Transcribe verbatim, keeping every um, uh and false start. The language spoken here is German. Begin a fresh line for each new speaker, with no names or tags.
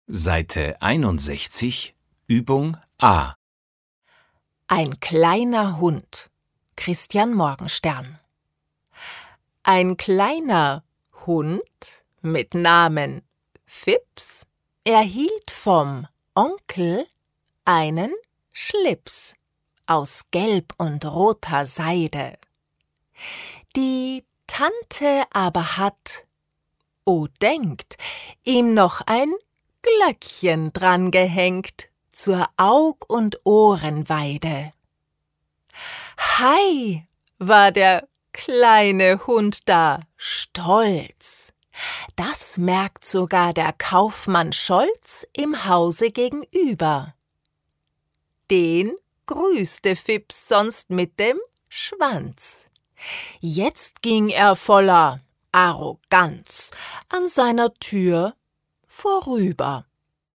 Seite einundsechzig, Übung A.
Ein kleiner Hund. Christian Morgenstern. Ein kleiner Hund mit Namen Fips erhielt vom Onkel einen Schlips aus gelb und roter Seide. Die Tante aber hat, oh denkt, ihm noch ein Glöckchen dran gehängt zur Aug- und Ohrenweide. Hei, war der kleine Hund da stolz. Das merkt sogar der Kaufmann Scholz im Hause gegenüber. Den grüßte Fips sonst mit dem Schwanz. Jetzt ging er voller Arroganz an seiner Tür vorüber.